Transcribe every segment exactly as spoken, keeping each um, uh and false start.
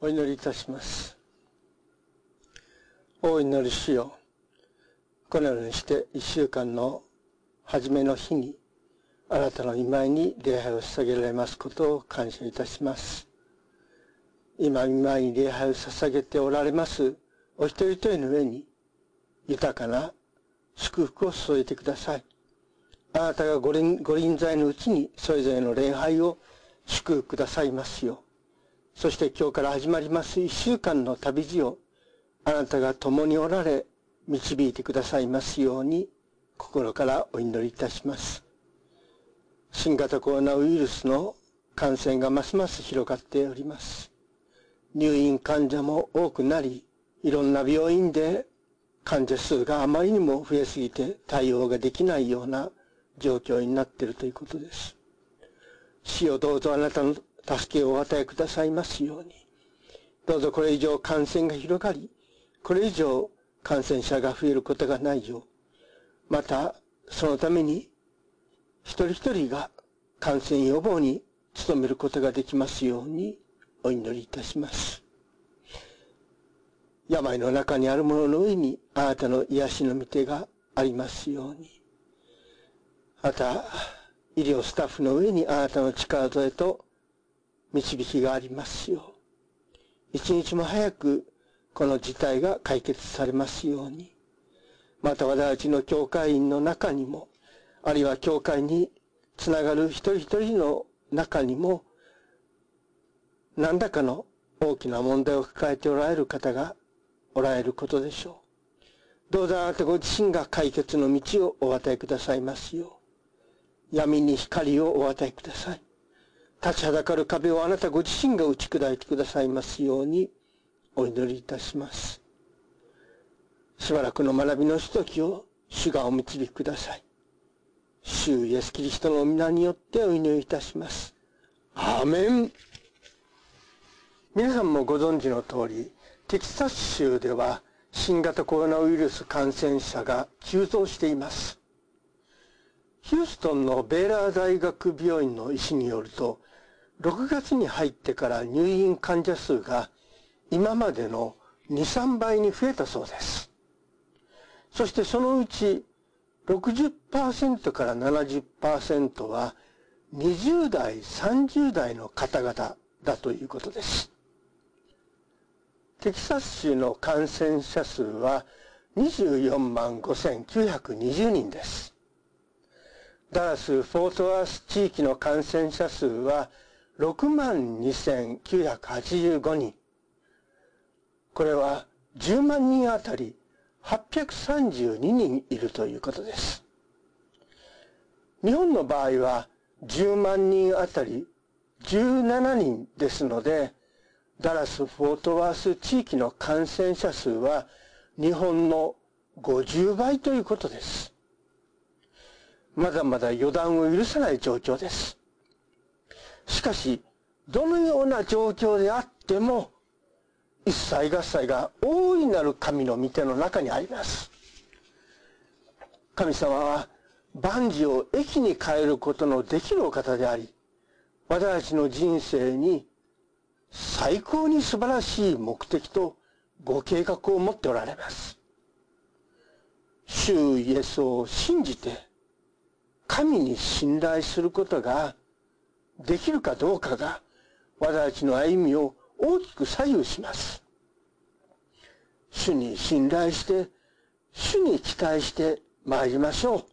お祈りいたします。大いなる主よ、このようにして一週間の初めの日にあなたの御前に礼拝を捧げられますことを感謝いたします。今御前に礼拝を捧げておられますお一人一人の上に豊かな祝福を注いでください。あなたがご臨、ご臨在のうちにそれぞれの礼拝を祝福くださいますよう。そして今日から始まります一週間の旅路をあなたが共におられ導いてくださいますように心からお祈りいたします。新型コロナウイルスの感染がますます広がっております。入院患者も多くなり、いろんな病院で患者数があまりにも増えすぎて対応ができないような状況になっているということです。主よ、どうぞあなたの助けをお与えくださいますように。どうぞこれ以上感染が広がり、これ以上感染者が増えることがないよう、またそのために一人一人が感染予防に努めることができますようにお祈りいたします。病の中にある者の上にあなたの癒しの御手がありますように。また医療スタッフの上にあなたの力添えと導きがありますよう。一日も早くこの事態が解決されますように。また私たちの教会員の中にも、あるいは教会につながる一人一人の中にも、何らかの大きな問題を抱えておられる方がおられることでしょう。どうぞあなたご自身が解決の道をお与えくださいますよう。闇に光をお与えください。立ちはだかる壁をあなたご自身が打ち砕いてくださいますようにお祈りいたします。しばらくの学びのひとときを主がお導きください。主イエスキリストの皆によってお祈りいたします。アーメン。皆さんもご存知の通り、テキサス州では新型コロナウイルス感染者が急増しています。ヒューストンのベーラー大学病院の医師によると、ろくがつに入ってから入院患者数が今までのに、さんばいに増えたそうです。そしてそのうち ろくじゅっパーセント から ななじゅっパーセント はにじゅうだい、さんじゅうだいの方々だということです。テキサス州の感染者数はにじゅうよんまんごせんきゅうひゃくにじゅうにんです。ダラス・フォートワース地域の感染者数はろくまんにせんきゅうひゃくはちじゅうごにん。これはじゅうまんにんあたりはっぴゃくさんじゅうににんいるということです。日本の場合はじゅうまんにんあたりじゅうななにんですので、ダラス・フォートワース地域の感染者数は日本のごじゅうばいということです。まだまだ予断を許さない状況です。しかし、どのような状況であっても、一切合切が大いなる神の御手の中にあります。神様は万事を益に変えることのできるお方であり、私たちの人生に最高に素晴らしい目的とご計画を持っておられます。主イエスを信じて神に信頼することができるかどうかが私たちの歩みを大きく左右します。主に信頼して、主に期待して参りましょう。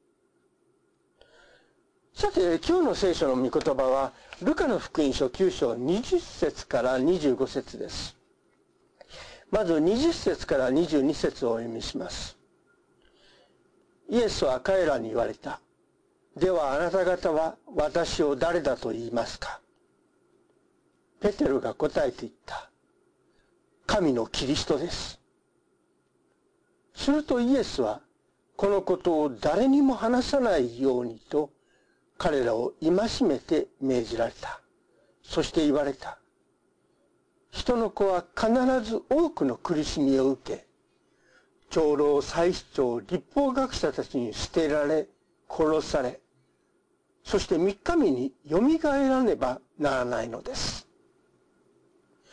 さて、今日の聖書の御言葉は、ルカの福音書きゅう章にじゅっ節からにじゅうご節です。まずにじゅっ節からにじゅうに節をお読みします。イエスは彼らに言われた。ではあなた方は私を誰だと言いますか。ペテロが答えて言った。神のキリストです。するとイエスはこのことを誰にも話さないようにと彼らを戒めて命じられた。そして言われた。人の子は必ず多くの苦しみを受け、長老、祭司長、律法学者たちに捨てられ、殺され、そして三日目によみがえらねばならないのです。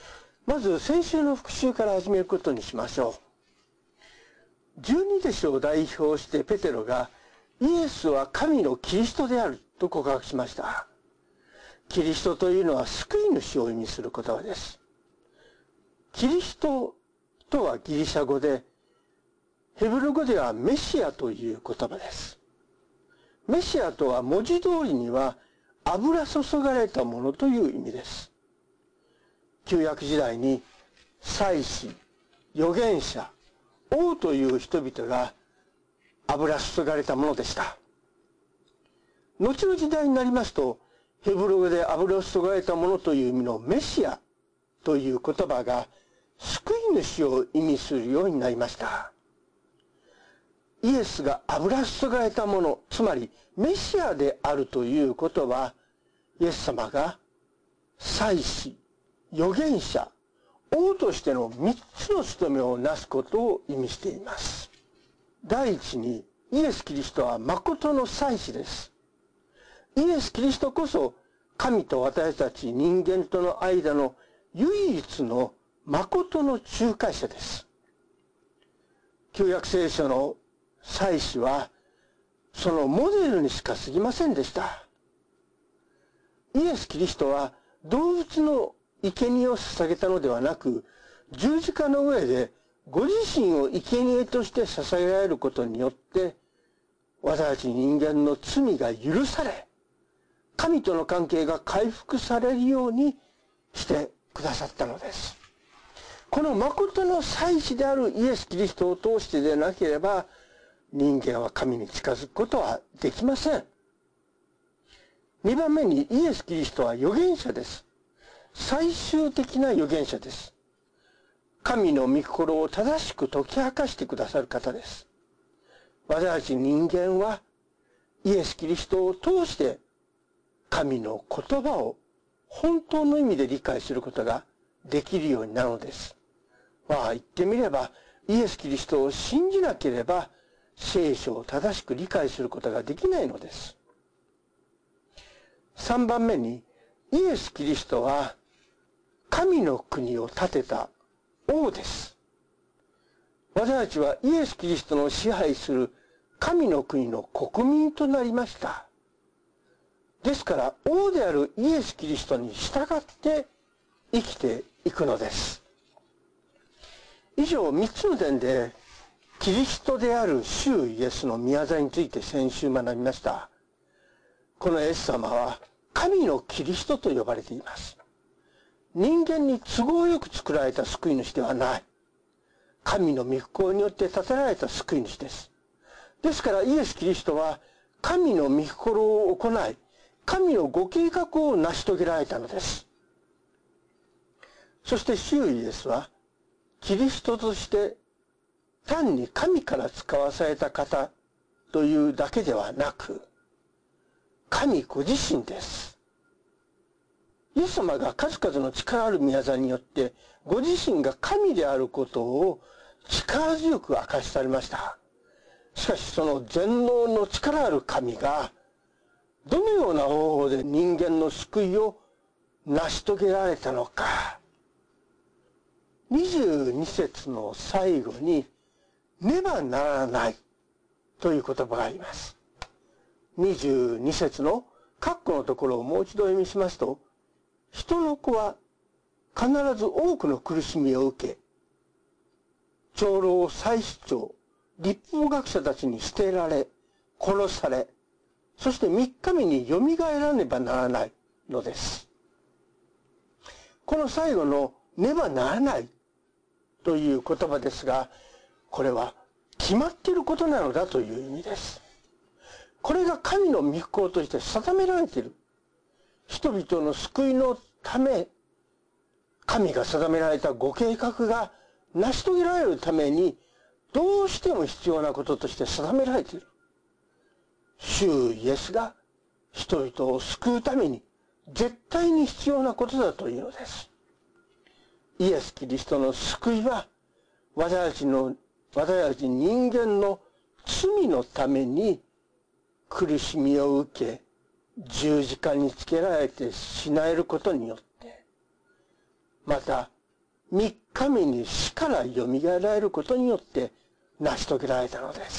まず先週の復習から始めることにしましょう。十二弟子を代表してペテロがイエスは神のキリストであると告白しました。キリストというのは救い主を意味する言葉です。キリストとはギリシャ語で、ヘブル語ではメシアという言葉です。メシアとは文字通りには油注がれたものという意味です。旧約時代に祭司、預言者、王という人々が油注がれたものでした。後の時代になりますと、ヘブル語で油注がれたものという意味のメシアという言葉が救い主を意味するようになりました。イエスが油注がれたもの、つまりメシアであるということは、イエス様が祭司、預言者、王としての三つの務めをなすことを意味しています。第一に、イエス・キリストは誠の祭司です。イエス・キリストこそ神と私たち人間との間の唯一の誠の仲介者です。旧約聖書の祭司はそのモデルにしか過ぎませんでした。イエス・キリストは動物の生贄を捧げたのではなく、十字架の上でご自身を生贄として捧げられることによって、私たち人間の罪が許され、神との関係が回復されるようにしてくださったのです。この誠の祭司であるイエス・キリストを通してでなければ、人間は神に近づくことはできません。二番目に、イエス・キリストは預言者です。最終的な預言者です。神の御心を正しく解き明かしてくださる方です。私たち人間はイエス・キリストを通して神の言葉を本当の意味で理解することができるようになるのです。まあ言ってみれば、イエス・キリストを信じなければ聖書を正しく理解することができないのです。三番目に、イエス・キリストは神の国を建てた王です。私たちはイエス・キリストの支配する神の国の国民となりました。ですから王であるイエス・キリストに従って生きていくのです。以上三つの点でキリストである主イエスの御業について先週学びました。このイエス様は神のキリストと呼ばれています。人間に都合よく作られた救い主ではない。神の御心によって立てられた救い主です。ですからイエス・キリストは神の御心を行い、神のご計画を成し遂げられたのです。そして主イエスはキリストとして単に神から使わされた方というだけではなく、神ご自身です。イエス様が数々の力ある御業によってご自身が神であることを力強く明かしされました。しかしその全能の力ある神がどのような方法で人間の救いを成し遂げられたのか。にじゅうに節の最後にねばならないという言葉があります。にじゅうに節の括弧のところをもう一度読みしますと、人の子は必ず多くの苦しみを受け、長老、祭司長、律法学者たちに捨てられ、殺され、そして三日目によみがえらねばならないのです。この最後のねばならないという言葉ですが、これは決まっていることなのだという意味です。これが神の御心として定められている。人々の救いのため、神が定められたご計画が成し遂げられるために、どうしても必要なこととして定められている。主イエスが人々を救うために絶対に必要なことだというのです。イエス・キリストの救いは、私たちの、私たち人間の罪のために苦しみを受け、十字架につけられて死なれることによって、また三日目に死からよみがえられることによって成し遂げられたのです。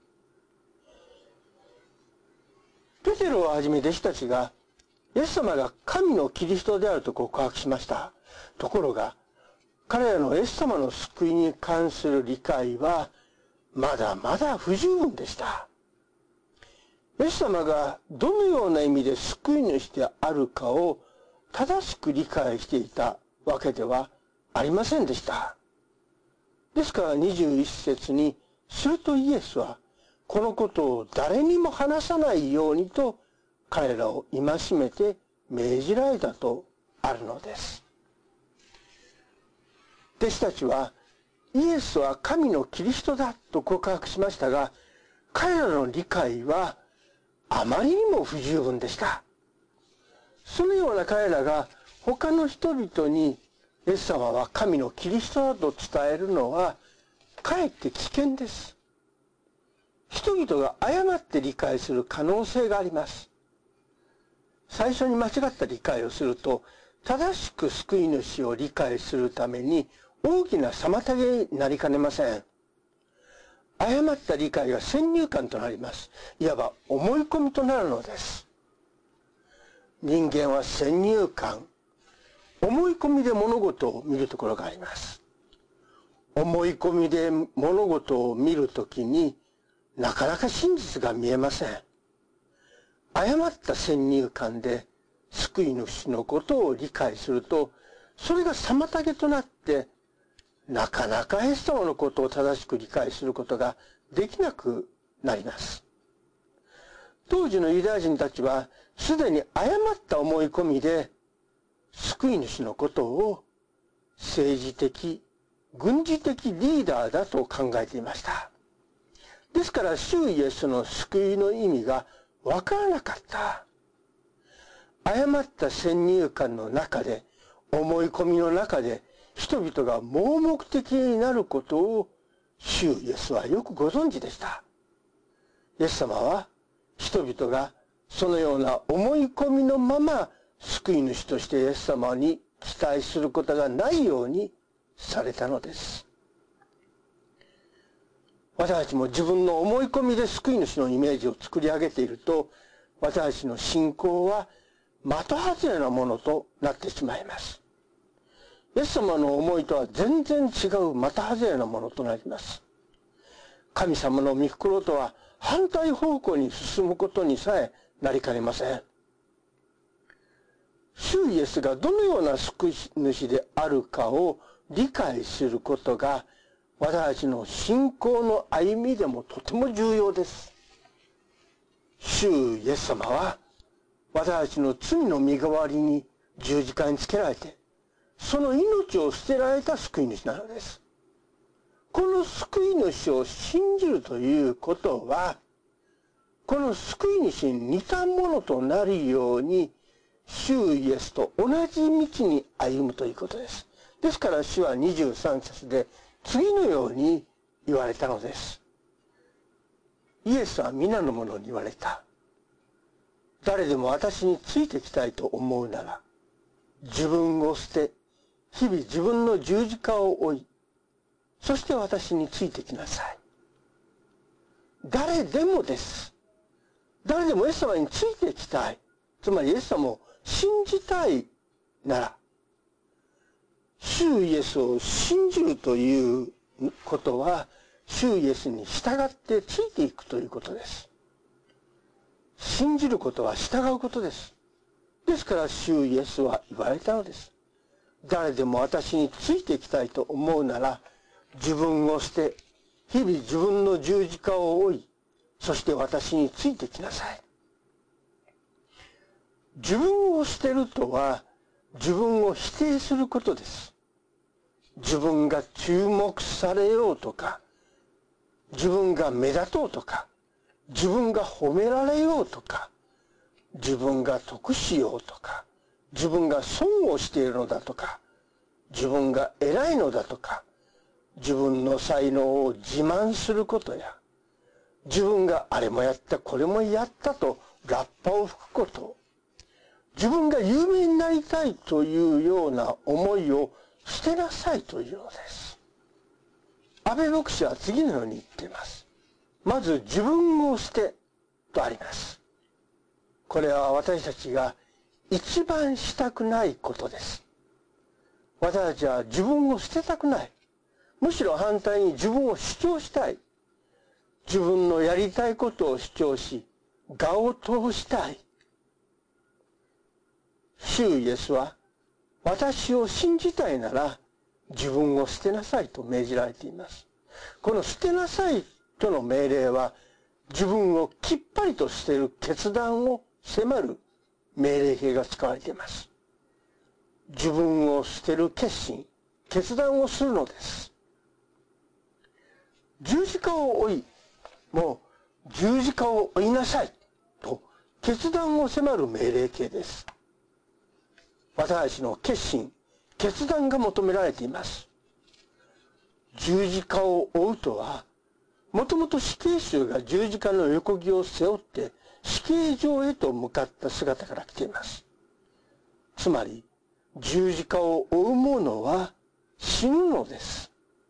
ペテロをはじめ弟子たちがイエス様が神のキリストであると告白しました。ところが彼らのイエス様の救いに関する理解はまだまだ不十分でした。イエス様がどのような意味で救い主であるかを正しく理解していたわけではありませんでした。ですからにじゅういち節に、するとイエスはこのことを誰にも話さないようにと彼らを戒めて命じられたとあるのです。弟子たちはイエスは神のキリストだと告白しましたが、彼らの理解はあまりにも不十分でした。そのような彼らが他の人々にイエス様は神のキリストだと伝えるのはかえって危険です。人々が誤って理解する可能性があります。最初に間違った理解をすると、正しく救い主を理解するために大きな妨げになりかねません。誤った理解が先入観となります。いわば思い込みとなるのです。人間は先入観、思い込みで物事を見るところがあります。思い込みで物事を見るときになかなか真実が見えません。誤った先入観で救い主のことを理解すると、それが妨げとなってなかなかイエス様のことを正しく理解することができなくなります。当時のユダヤ人たちはすでに誤った思い込みで救い主のことを政治的、軍事的リーダーだと考えていました。ですから主イエスの救いの意味がわからなかった。誤った先入観の中で、思い込みの中で人々が盲目的になることを主イエスはよくご存知でした。イエス様は人々がそのような思い込みのまま救い主としてイエス様に期待することがないようにされたのです。私たちも自分の思い込みで救い主のイメージを作り上げていると、私たちの信仰は的外れなものとなってしまいます。イエス様の思いとは全然違う的外れなものとなります。神様の御心とは反対方向に進むことにさえなりかねません。主イエスがどのような救い主であるかを理解することが私たちの信仰の歩みでもとても重要です。主イエス様は私たちの罪の身代わりに十字架につけられて、その命を捨てられた救い主なのです。この救い主を信じるということは、この救い主に似たものとなるように、主イエスと同じ道に歩むということです。ですから主はにじゅうさん節で次のように言われたのです。イエスは皆の者に言われた。誰でも私についてきたいと思うなら、自分を捨て、日々自分の十字架を追い、そして私についてきなさい。誰でもです。誰でもイエス様についてきたい。つまりイエス様を信じたいなら、主イエスを信じるということは、主イエスに従ってついていくということです。信じることは従うことです。ですから主イエスは言われたのです。誰でも私についていきたいと思うなら、自分を捨て、日々自分の十字架を追い、そして私についてきなさい。自分を捨てるとは、自分を否定することです。自分が注目されようとか、自分が目立とうとか、自分が褒められようとか、自分が得しようとか、自分が損をしているのだとか、自分が偉いのだとか、自分の才能を自慢することや、自分があれもやったこれもやったとラッパを吹くこと、自分が有名になりたいというような思いを捨てなさいというのです。安倍牧師は次のように言っています。まず自分を捨てとあります。これは私たちが一番したくないことです。私たちは自分を捨てたくない。むしろ反対に自分を主張したい。自分のやりたいことを主張し、我を通したい。主イエスは、私を信じたいなら自分を捨てなさいと命じられています。この捨てなさいとの命令は、自分をきっぱりと捨てる決断を迫る命令形が使われています。自分を捨てる決心、決断をするのです。十字架を追い、もう十字架を追いなさいと決断を迫る命令形です。私たちの決心、決断が求められています。十字架を追うとは、もともと死刑囚が十字架の横木を背負って死刑場へと向かった姿から来ています。つまり、十字架を追う者は死ぬのです。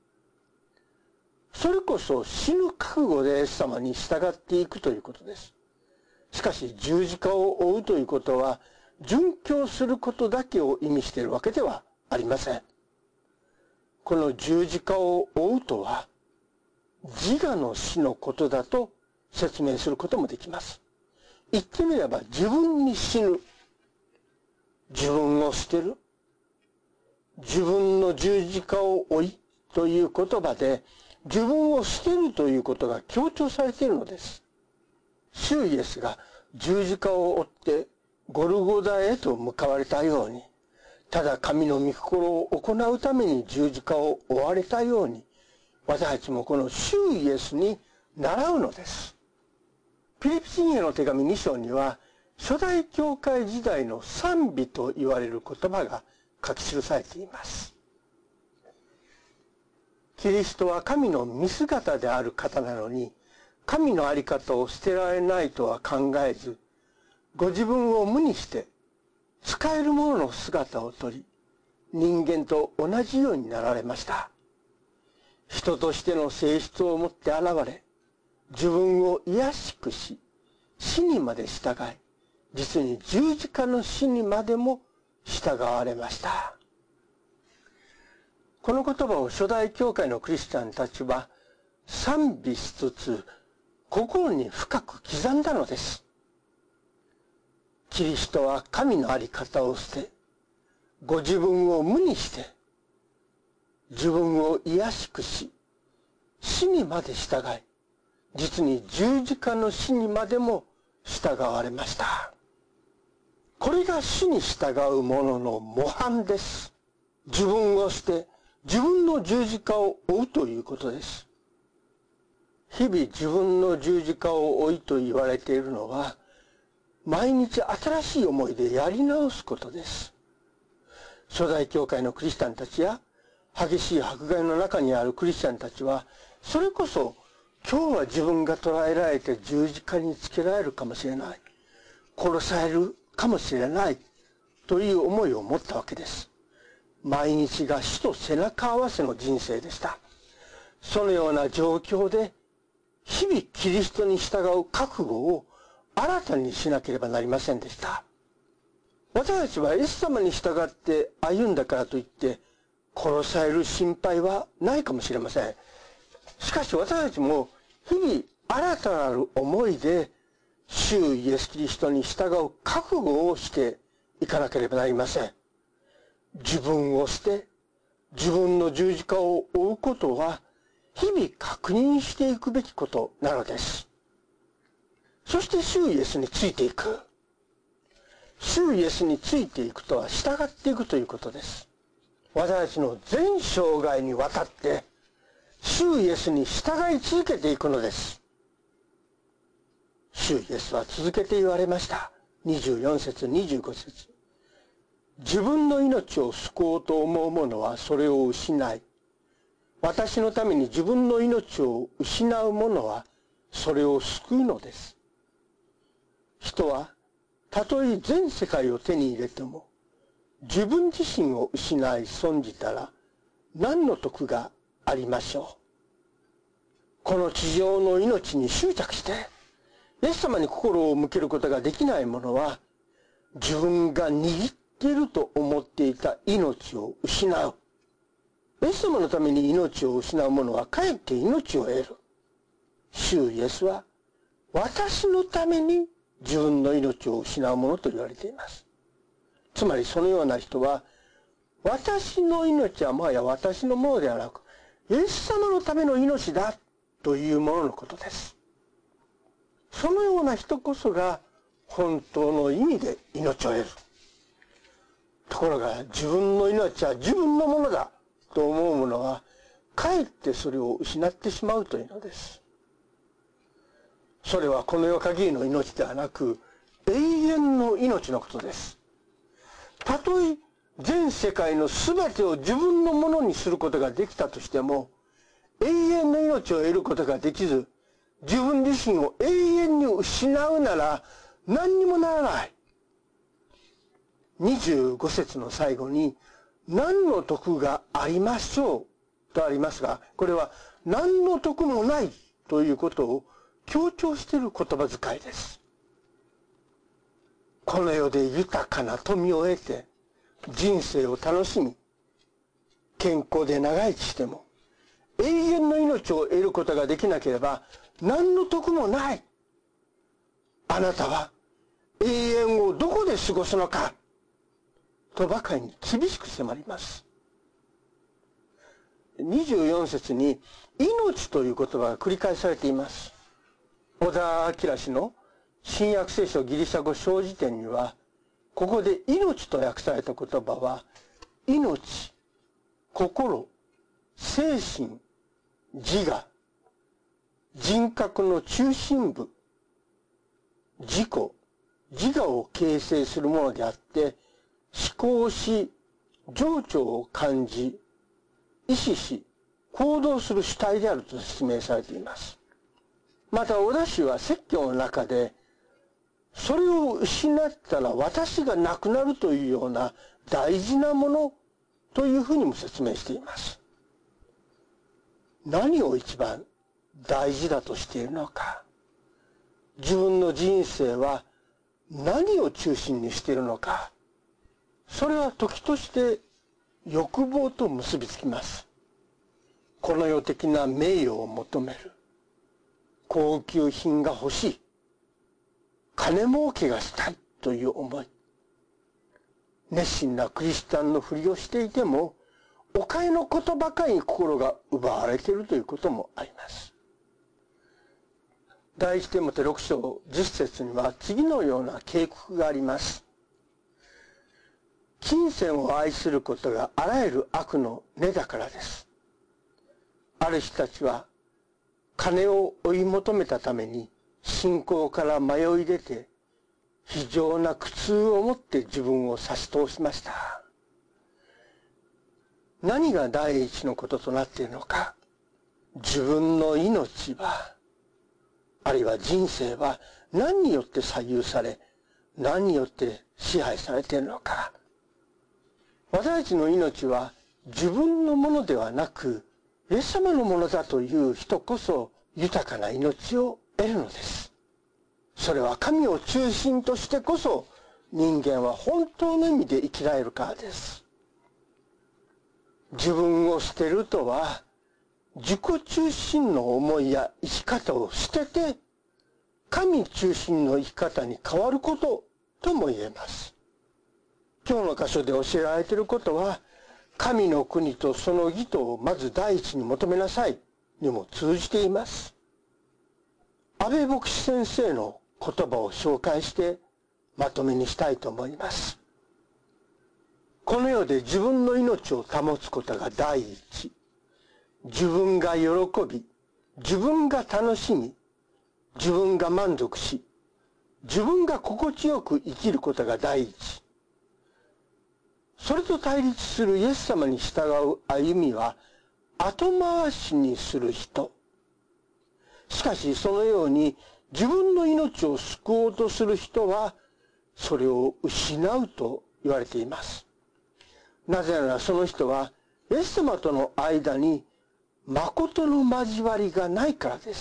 それこそ死ぬ覚悟でイエス様に従っていくということです。しかし十字架を追うということは、殉教することだけを意味しているわけではありません。この十字架を追うとは、自我の死のことだと説明することもできます。言ってみれば自分に死ぬ。自分を捨てる。自分の十字架を追いという言葉で、自分を捨てるということが強調されているのです。主イエスが十字架を追ってゴルゴダへと向かわれたように、ただ神の御心を行うために十字架を追われたように、私たちもこの主イエスに習うのです。ピリピ人への手紙に章には、初代教会時代の賛美と言われる言葉が書き記されています。キリストは神の見姿である方なのに、神の在り方を捨てられないとは考えず、ご自分を無にして、使えるものの姿をとり、人間と同じようになられました。人としての性質を持って現れ、自分を卑しくし、死にまで従い、実に十字架の死にまでも従われました。この言葉を初代教会のクリスチャンたちは賛美しつつ、心に深く刻んだのです。キリストは神の在り方を捨て、ご自分を無にして、自分を卑しくし、死にまで従い、実に十字架の死にまでも従われました。これが主に従う者の模範です。自分を捨て、自分の十字架を追うということです。日々自分の十字架を追いと言われているのは、毎日新しい思いでやり直すことです。初代教会のクリスチャンたちや、激しい迫害の中にあるクリスチャンたちは、それこそ今日は自分が捕らえられて十字架につけられるかもしれない。殺されるかもしれないという思いを持ったわけです。毎日が死と背中合わせの人生でした。そのような状況で日々キリストに従う覚悟を新たにしなければなりませんでした。私たちはイエス様に従って歩んだからといって殺される心配はないかもしれません。しかし私たちも日々新たなる思いで主イエスキリストに従う覚悟をしていかなければなりません。自分を捨て、自分の十字架を追うことは日々確認していくべきことなのです。そして主イエスについていく。主イエスについていくとは従っていくということです。私たちの全生涯にわたって主イエスに従い続けていくのです。主イエスは続けて言われました。にじゅうよん節にじゅうご節。自分の命を救おうと思う者はそれを失い、私のために自分の命を失う者はそれを救うのです。人はたとえ全世界を手に入れても自分自身を失い損じたら何の得がありましょう。この地上の命に執着してイエス様に心を向けることができない者は、自分が握っていると思っていた命を失う。イエス様のために命を失う者はかえって命を得る。主イエスは私のために自分の命を失う者と言われています。つまりそのような人は、私の命はもはや私のものではなく、イエス様のための命だというもののことです。そのような人こそが本当の意味で命を得る。ところが自分の命は自分のものだと思う者は、かえってそれを失ってしまうというのです。それはこの世限りの命ではなく、永遠の命のことです。たとえ全世界の全てを自分のものにすることができたとしても、永遠の命を得ることができず、自分自身を永遠に失うなら何にもならない。にじゅうご節の最後に、何の得がありましょうとありますが、これは何の得もないということを強調している言葉遣いです。この世で豊かな富を得て人生を楽しみ、健康で長生きしても永遠の命を得ることができなければ何の得もない。あなたは永遠をどこで過ごすのかとばかりに厳しく迫ります。にじゅうよん節に命という言葉が繰り返されています。小田明氏の新約聖書ギリシャ語小辞典には、ここで命と訳された言葉は、命、心、精神、自我、人格の中心部、自己、自我を形成するものであって、思考し、情緒を感じ、意思し、行動する主体であると説明されています。また、小田氏は説教の中で、それを失ったら私がなくなるというような大事なものというふうにも説明しています。何を一番大事だとしているのか。自分の人生は何を中心にしているのか。それは時として欲望と結びつきます。この世的な名誉を求める。高級品が欲しい。金儲けがしたいという思い。熱心なクリスチャンのふりをしていても、お金のことばかりに心が奪われているということもあります。第一テモテろく章じゅっ節には次のような警告があります。金銭を愛することがあらゆる悪の根だからです。ある人たちは金を追い求めたために信仰から迷い出て非常な苦痛を持って自分を差し通しました。何が第一のこととなっているのか。自分の命は、あるいは人生は何によって左右され、何によって支配されているのか。私たちの命は自分のものではなく、イエス様のものだという人こそ豊かな命を得るのです。それは神を中心としてこそ人間は本当の意味で生きられるからです。自分を捨てるとは、自己中心の思いや生き方を捨てて、神中心の生き方に変わることとも言えます。今日の箇所で教えられていることは、神の国とその義とをまず第一に求めなさいにも通じています。安倍牧師先生の言葉を紹介してまとめにしたいと思います。この世で自分の命を保つことが第一。自分が喜び、自分が楽しみ、自分が満足し、自分が心地よく生きることが第一。それと対立するイエス様に従う歩みは後回しにする人。しかしそのように自分の命を救おうとする人はそれを失うと言われています。 なぜならその人はイエス様との間に誠の交わりがないからです。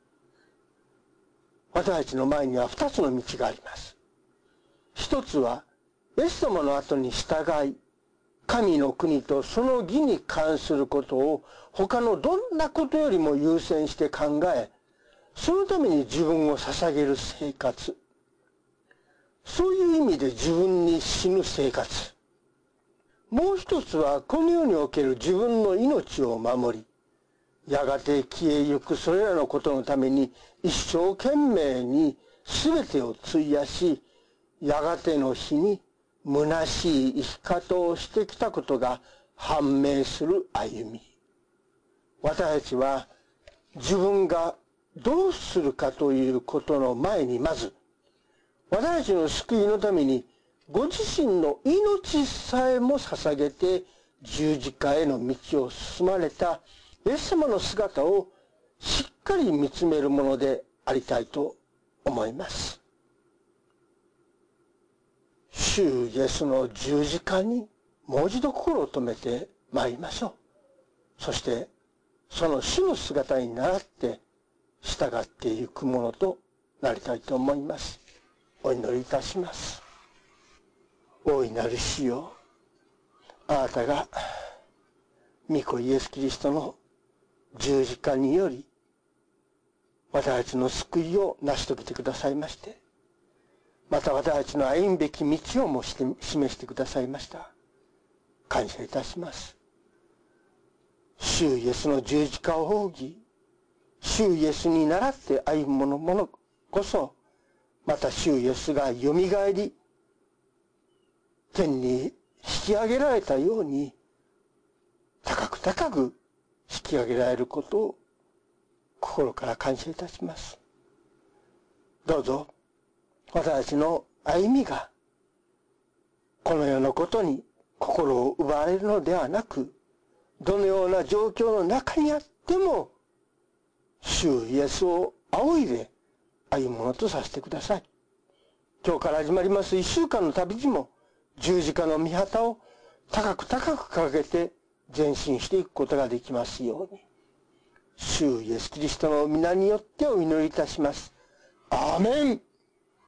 私たちの前には二つの道があります。一つはイエス様の後に従い、神の国とその義に関することを他のどんなことよりも優先して考え、そのために自分を捧げる生活。そういう意味で自分に死ぬ生活。もう一つはこの世における自分の命を守り、やがて消えゆくそれらのことのために一生懸命に全てを費やし、やがての日に虚しい生き方をしてきたことが判明する歩み。私たちは自分がどうするかということの前にまず、私たちの救いのためにご自身の命さえも捧げて十字架への道を進まれたイエス様の姿をしっかり見つめるものでありたいと思います。主イエスの十字架にもう一度心を留めてまいりましょう。そしてその主の姿に倣って従っていくものとなりたいと思います。お祈りいたします。大いなる主よ、あなたが御子イエス・キリストの十字架により私たちの救いを成し遂げてくださいまして、また私たちの歩むべき道をもして示してくださいました。感謝いたします。主イエスの十字架を仰ぎ、主イエスに倣って歩む者ものこそ、また主イエスがよみがえり天に引き上げられたように高く高く引き上げられることを心から感謝いたします。どうぞ私たちの歩みがこの世のことに心を奪われるのではなく、どのような状況の中にあっても主イエスを仰いで歩むものとさせてください。今日から始まります一週間の旅路も十字架の御旗を高く高く掲げて前進していくことができますように、主イエスキリストの皆によってお祈りいたします。アーメン。